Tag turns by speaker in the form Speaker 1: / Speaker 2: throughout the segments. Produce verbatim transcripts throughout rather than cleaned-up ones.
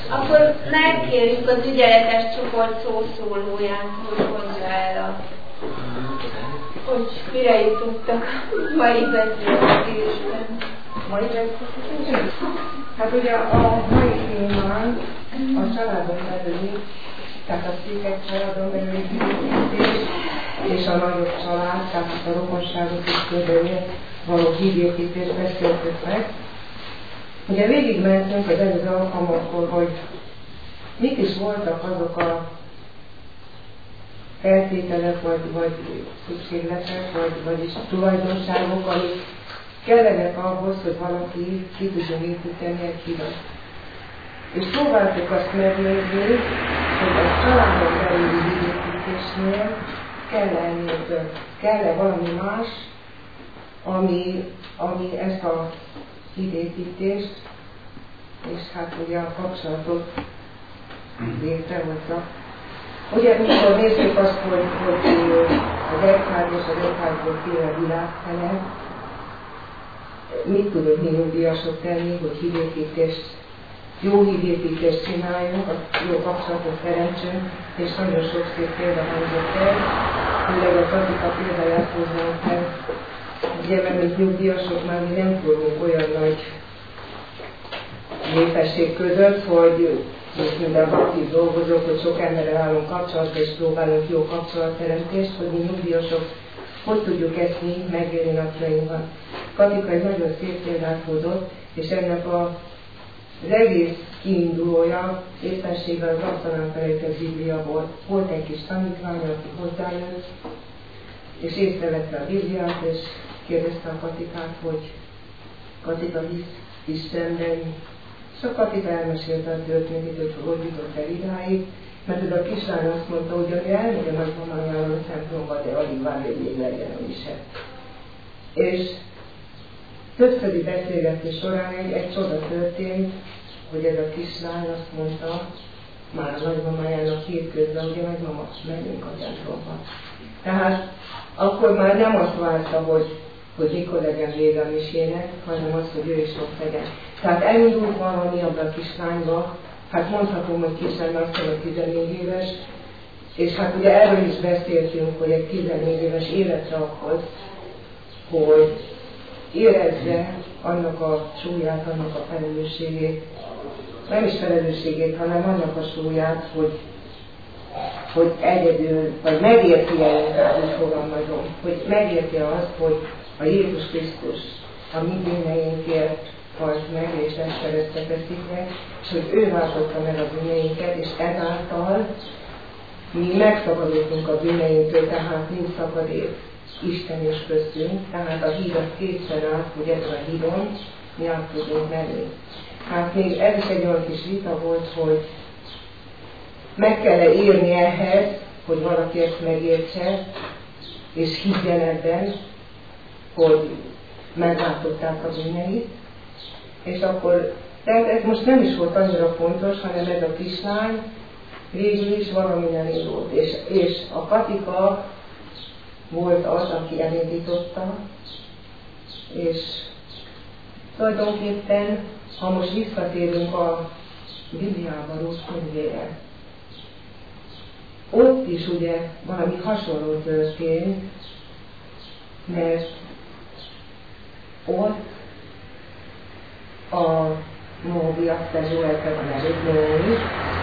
Speaker 1: Akkor megkérjük az ügyeletes csoport szószólóját, hogy mondja el a, hogy mire jutottak a mai beszélgetésben.
Speaker 2: Mai beszélgetésben? Hát ugye a mai témán a családon belüli, tehát a székek családon belüli hívépítés és a nagyobb család, tehát a rokonságot is körülbelül való hívépítést beszéltük meg. Ugye végigmentünk az előző alkalmakkor, hogy mik is voltak azok a feltételek, vagy, vagy szükségletek, vagy, vagyis tulajdonságok, amik kellenek ahhoz, hogy valaki ki tudjon építeni egy hidat. És próbáltuk azt megnézni, hogy a családon belüli hídépítésnél kell-e ennél több, kell-e valami más, ami, ami ezt a hídépítést, és hát ugye a kapcsolatot létrehozza. Ugye, mikor nézzük azt, hogy, hogy az egyház és az egyházból féle világfele, mit tudunk mi nyugdíjasok tenni, hogy hídépítést, jó hídépítést csináljunk, jó kapcsolatot teremtsünk, és nagyon sok szép példa hangzott el, főleg a Katika példáját hoznánk fel. Ugye, mert mint nyugdíjasok már mi nem tudunk olyan nagy népesség között, hogy minden aktív dolgozók, hogy sok emberrel állunk kapcsolatba, és próbálunk jó kapcsolatteremtést, hogy mi nyugdíjasok hogy tudjuk ezt mi megélni napjainkban. Katika egy nagyon szép példát hozott, és ennek a, az egész kiindulója éppenséggel az asztalán felejtett Biblia volt. Volt egy kis tanítvány, aki hozzájött, és észrevette a Bibliát, és kérdezte a Katikát, hogy Katika hisz Istenben. És a Katika elmesélte a történetet, hogy hogy jutott el idáig, mert ez a kislány azt mondta, hogy ő elmegy a nagymamájával a templomba, de alig vár, hogy még legyen a mise. És többszöri beszélgetés során egy, egy csoda történt, hogy ez a kislány azt mondta, már a nagymamájának hétközben, hogy a nagymama, menjünk a templomba. Tehát akkor már nem azt várta, hogy, hogy mikor legyen vége a misének, hanem azt, hogy ő is ott legyen. Tehát elindult valami abban a kislányba, hát mondhatom, hogy kislány azt mondja, tizennégy éves, és hát ugye erről is beszéltünk, hogy egy tizennégy éves életre ahhoz, hogy érezze annak a súlyát, annak a felelősségét, nem is felelősségét, hanem annak a súlyát, hogy, hogy egyedül, vagy megérti-e, úgy fogalmazom, hogy megérti-e azt, hogy a Jézus Krisztus a mi bűneinkért halt meg, és ezt keresztre feszítve, és hogy ő váltotta meg a bűneinket, és ezáltal mi megszabadultunk a bűneinktől, tehát nincs szakadék Isten és köztünk, tehát a híd az kétszer át, hogy ezen a hídon mi át tudunk menni. Hát még ez is egy olyan kis vita volt, hogy meg kell-e írni ehhez, hogy valaki ezt megértse, és higgyen ebben, hogy megváltották a bűneit, és akkor, tehát ez most nem is volt annyira fontos, hanem ez a kislány végül is valaminek indult, és, és a Katika volt az, aki elindította, és tulajdonképpen, ha most visszatérünk a Bibliában Rút könyvére, ott is ugye valami hasonló történt, mert ott a Nóbi, aztán Zsuelke van előtt, Nóbi.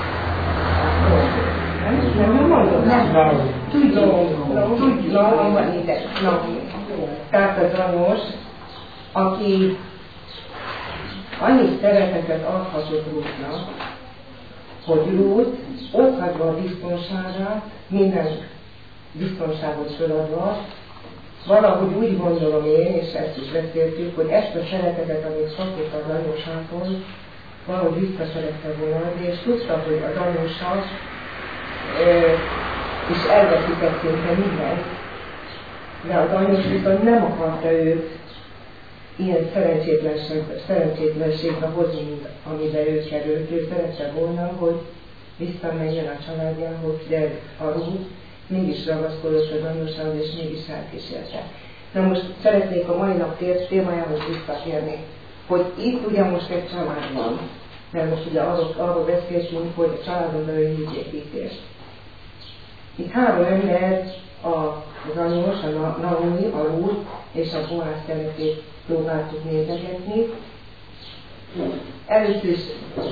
Speaker 2: Nem, nem, nem mondom, nem. Tudom, tudom, van ide. Tehát az anyós, aki annyi szeretetet adhatott Rútnak, hogy Rút ott hagyva a biztonságát, minden biztonságot feladva, valahogy úgy gondolom én, és ezt is beszéltük, hogy ezt a szeretetet, amit kapott az anyósától, valahogy vissza szerette volna, és tudta, hogy az anyósa e, is elveszített szinte mindent, de az anyós viszont nem akarta őt ilyen szerencsétlenségbe hozni, mint amiben ő került. Ő szerette volna, hogy visszamenjen a családjához, de a Rút mégis ragaszkodott az anyósához, és mégis elkísérte. Na most szeretnék a mai nap témájához visszatérni, hogy itt ugye most egy család van, mert most ugye arról, arról beszéltünk, hogy a családon belül hídépítés. Itt három ember, az anyós, a Naomi, a Ruth és a Boáz szeretét próbáltuk nézegetni. Először is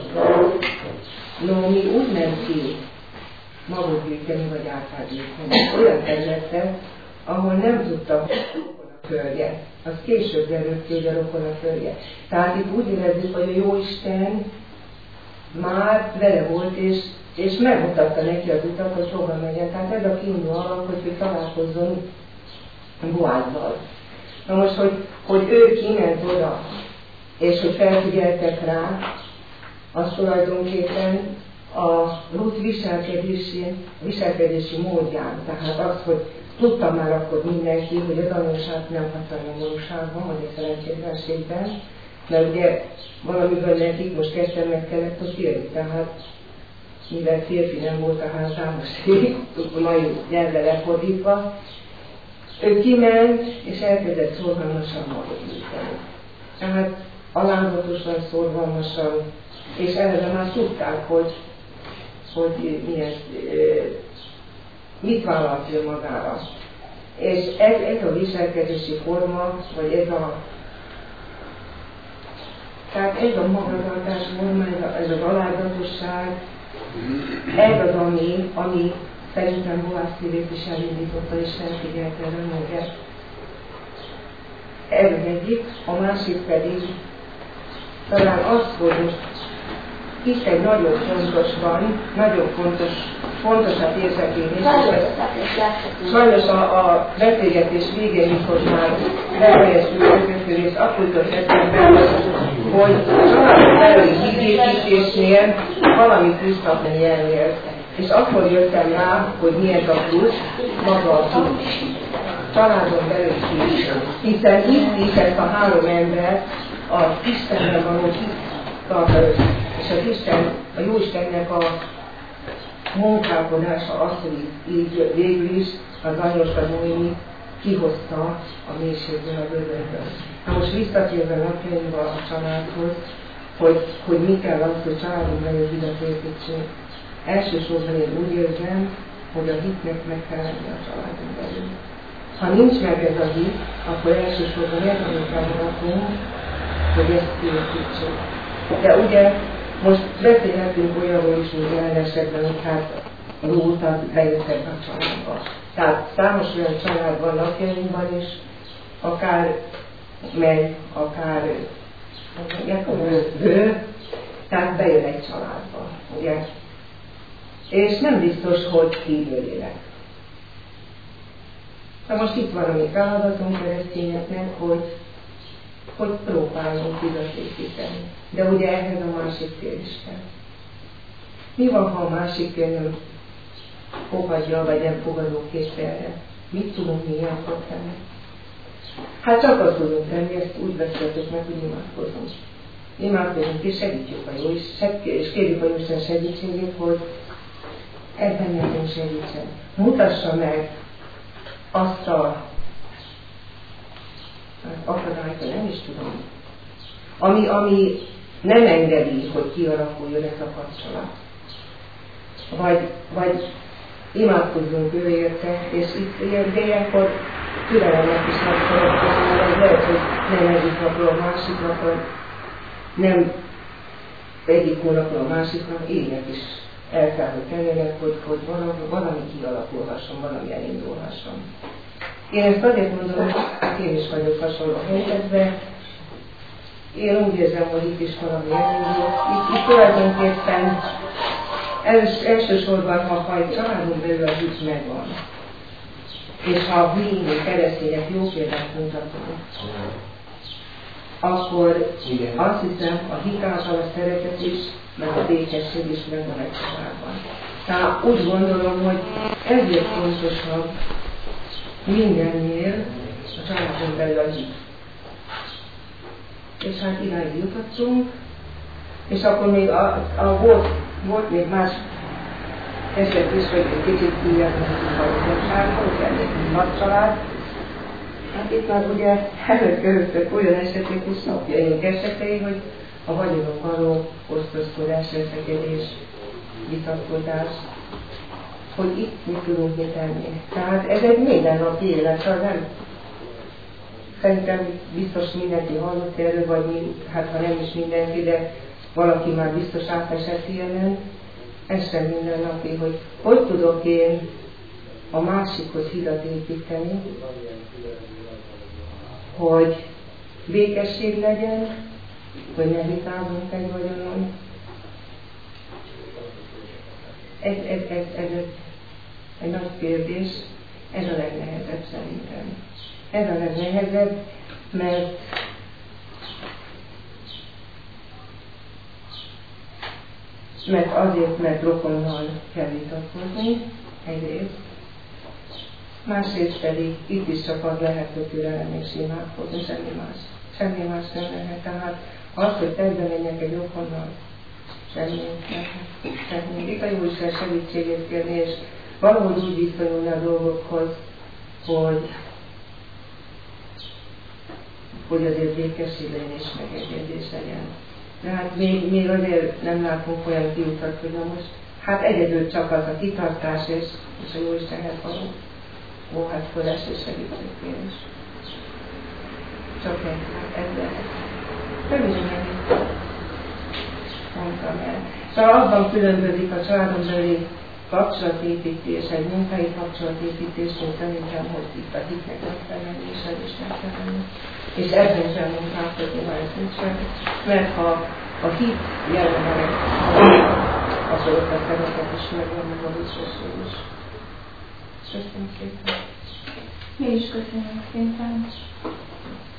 Speaker 2: Naomi úgy ment ki magot gyűjteni vagy árpát gyűjteni olyan területre, ahol nem tudta rokonakörje. Az később derült ki, hogy a rokonakörje. Tehát itt úgy érezzük, hogy a Jóisten már vele volt, és, és megmutatta neki az utat, hogy hova menjen. Tehát ez a kiinduló alap, hogy ő találkozzon Boázzal. Na most, hogy, hogy ő kiment oda, és hogy felfigyeltek rá, az tulajdonképpen a Ruth viselkedési, viselkedési módján. Tehát az, hogy tudta már akkor mindenki, hogy az anyóság nem hat a nyomorúságban, vagy a szerencsétlenségben, mert ugye valamiből nekik most ketten meg kellett ott élni. Tehát mivel férfi nem volt a házában, most mai nyelvre lefordítva, ő kiment, és elkezdett szorgalmasan magot gyűjteni. Tehát alázatosan, szorgalmasan, és erre már tudták, hogy, hogy milyen, mit vállalt ő magára. És ez, ez a viselkedési forma, vagy ez a tehát ez a magatartás forma, ez az alázatosság, ez az, ami, ami szerintem Boáz szívét is elindította, és felfigyelte erre a nőre. Ez az egyik, a másik pedig talán az, hogy most itt egy nagyon fontos van, nagyon fontos, fontosat érzek én is. Sajnos a, a beszélgetés végén, mikor már befejeztük a közöttörést, akkor jutott eszembe, hogy a családon belüli hídépítésnél valamit plusznak jelnél. És akkor jöttem rá, hogy mi ez a plusz, maga a plusz. Családon belül is. Hiszen itt is ezt a három ember az Istenben való tartja össze. És az Isten, a Jóistennek a munkálkodása az, hogy így végül is az anyóska Noémi kihozta a mélységből a bőrömből. Na most visszatérve napjainkba a családhoz, hogy, hogy mi kell az, hogy családon belül hidat építsünk. Elsősorban én úgy érzem, hogy a hitnek meg kell lenni a családon belül. Ha nincs meg ez a hit, akkor elsősorban erről kell maradnunk, hogy ezt építsük. De ugye most beszélhetünk olyanról is, hogy jelen esetben, hogy hát Ruth az bejött ebbe a családba. Tehát számos olyan család van napjainkban is, akár megy, akár bő, tehát bejön egy családba, ugye? És nem biztos, hogy hívő lélek. Na most itt van a mi feladatunk keresztényeknek, hogy, hogy próbálunk hidat építeni. De ugye ehhez a másik fél is kell. Mi van, ha a másik fél nem fogadja, vagy nem fogadó képzelre? Mit tudunk mi ilyenkor tenni? Hát csak azt tudunk tenni, ezt úgy beszéltük meg, hogy imádkozunk. Imádkozunk és segítjük a jó, és kérjük a Jóisten segítségét, hogy ebben nekünk segítsen. Mutassa meg azt a akadályt, nem is tudom, ami, ami nem engedi, hogy kialakuljon ez a kapcsolat. Vagy, vagy imádkozzunk ő érte, és itt ilyen, de ilyenkor türelemnek is megszeretkezünk, hogy lehet, hogy nem egyik napról a másik napon, nem egyik hónapról a másikra, évek is el kell, hogy tenjenek, hogy, hogy valami, valami kialakulhasson, valami elindulhasson. Én ezt azért mondom, hogy én is vagyok hasonló helyzetben. Én úgy érzem, hogy itt is valami elindul. Itt, itt tulajdonképpen els, elsősorban, ha, ha egy családon belül a hit megvan, és ha mi, keresztények jó példát mutatunk, akkor igen, azt hiszem, a hit által a szeretet is, meg a békesség is megvan egy családban. Tehát úgy gondolom, hogy ezért fontosabb mindennél a családon belül a hit. És hát irány jutottunk, és akkor még a, a volt, volt még más eset is, hogy egy kicsit kijelentünk a házasságban, hogy elég nagy család. Hát itt már ugye előtt-körültök olyan esetek is, napjaink esetei, hogy a vagyonon való osztozkodás, veszekedés, vitatkozás, hogy itt mit tudunk mit tenni. Tehát ez egy mindennapi élet, szóval nem, szerintem biztos mindenki hallott erről, vagy mind, hát ha nem is mindenki, de valaki már biztos átesett ilyenen, ez sem mindennapi, hogy hogy tudok én a másikhoz hidat építeni, hogy békesség legyen, hogy ne vitázunk egy vagyonon. Ez, ez, ez, ez egy, egy nagy kérdés, ez a legnehezebb szerintem. Ez a legnehezebb, mert mert azért, mert rokonnal kell vitatkozni, egyrészt, másrészt pedig itt is csak az lehet, hogy türelem és imádkozni, semmi más. Semmi más nem lehet. Tehát az, hogy tegyben menjek egy rokonnal, semmi nem. Itt a Jóisten segítségét kérni, és valahogy úgy viszonyulni a dolgokhoz, hogy, hogy azért békesség legyen és megegyezés legyen. De hát még, még azért nem látunk olyan kiutat, hogy na most, hát egyedül csak az a kitartás és, és a Jóistenhez való óhátkozás és segítségkérés. Csak egy, hát ez lehet. Röviden ennyit mondtam el. Szóval abban különbözik a családon belüli kapcsolatépítés, egy munkai kapcsolatépítés, mint szerintem, hogy itt a hitnek meg kell lenni, és el is meg kell lenni. És ebben kell munkálkodni már mert ha a hit jelen van, akkor ott a területet is megvan, a biztosság is. Köszönöm szépen.
Speaker 1: Mi is köszönjük szépen.